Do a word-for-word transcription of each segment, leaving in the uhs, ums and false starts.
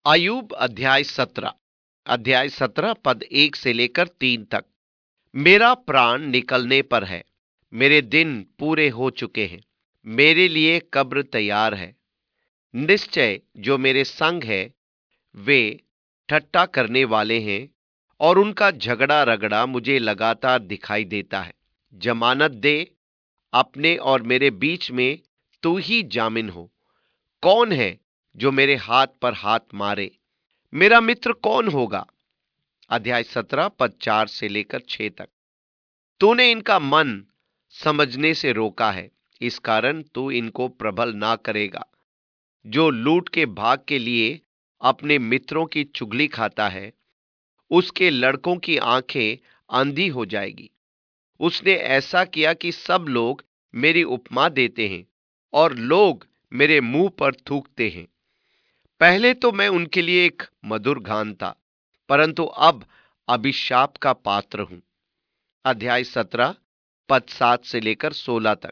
अय्यूब अध्याय सत्रह। अध्याय सत्रह पद एक से लेकर तीन तक। मेरा प्राण निकलने पर है, मेरे दिन पूरे हो चुके हैं, मेरे लिए कब्र तैयार है। निश्चय जो मेरे संग है वे ठट्ठा करने वाले हैं, और उनका झगड़ा रगड़ा मुझे लगातार दिखाई देता है। जमानत दे, अपने और मेरे बीच में तू ही जामिन हो। कौन है जो मेरे हाथ पर हाथ मारे? मेरा मित्र कौन होगा? अध्याय सत्रह पद चार से लेकर छह तक। तूने इनका मन समझने से रोका है, इस कारण तू इनको प्रबल ना करेगा। जो लूट के भाग के लिए अपने मित्रों की चुगली खाता है, उसके लड़कों की आंखें अंधी हो जाएगी। उसने ऐसा किया कि सब लोग मेरी उपमा देते हैं और लोग मेरे मुंह पर थूकते हैं। पहले तो मैं उनके लिए एक मधुर गान था, परंतु अब अभिशाप का पात्र हूं। अध्याय सत्रह पद सात से लेकर सोलह तक।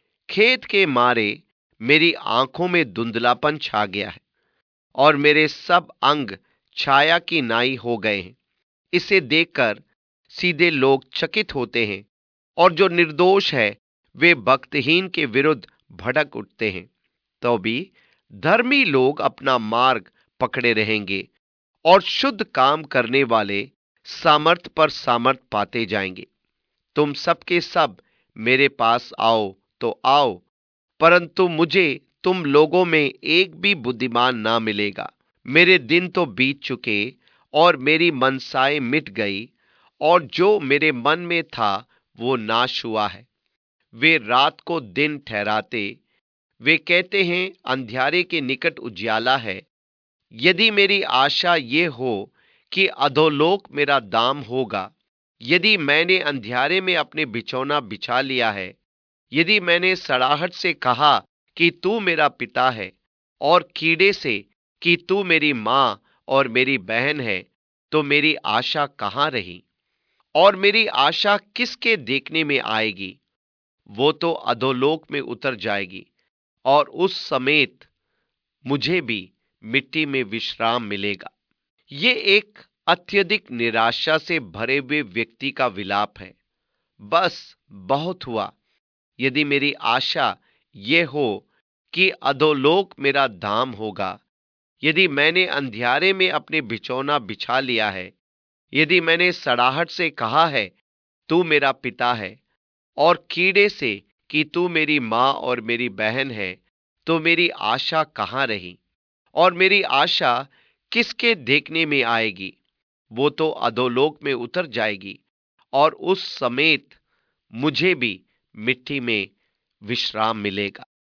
खेद के मारे मेरी आंखों में धुंधलापन छा गया है, और मेरे सब अंग छाया की नाई हो गए हैं। इसे देखकर सीधे लोग चकित होते हैं, और जो निर्दोष है वे भक्तहीन के विरुद्ध भड़क उठते हैं। तो भी धर्मी लोग अपना मार्ग पकड़े रहेंगे, और शुद्ध काम करने वाले सामर्थ पर सामर्थ पाते जाएंगे। तुम सबके सब मेरे पास आओ तो आओ, परंतु मुझे तुम लोगों में एक भी बुद्धिमान ना मिलेगा। मेरे दिन तो बीत चुके और मेरी मनसाएं मिट गई, और जो मेरे मन में था वो नाश हुआ है। वे रात को दिन ठहराते, वे कहते हैं अंधियारे के निकट उजियाला है। यदि मेरी आशा ये हो कि अधोलोक मेरा दाम होगा, यदि मैंने अंधियारे में अपने बिछौना बिछा लिया है, यदि मैंने सड़ाहट से कहा कि तू मेरा पिता है, और कीड़े से कि तू मेरी मां और मेरी बहन है, तो मेरी आशा कहाँ रही? और मेरी आशा किसके देखने में आएगी? वो तो अधोलोक में उतर जाएगी, और उस समेत मुझे भी मिट्टी में विश्राम मिलेगा। ये एक अत्यधिक निराशा से भरे हुए व्यक्ति का विलाप है। बस बहुत हुआ। यदि मेरी आशा ये हो कि अधोलोक मेरा धाम होगा, यदि मैंने अंधियारे में अपने बिछौना बिछा लिया है, यदि मैंने सड़ाहट से कहा है तू मेरा पिता है, और कीड़े से कि तू मेरी मां और मेरी बहन है, तो मेरी आशा कहाँ रही? और मेरी आशा किसके देखने में आएगी? वो तो अधोलोक में उतर जाएगी, और उस समेत मुझे भी मिट्टी में विश्राम मिलेगा।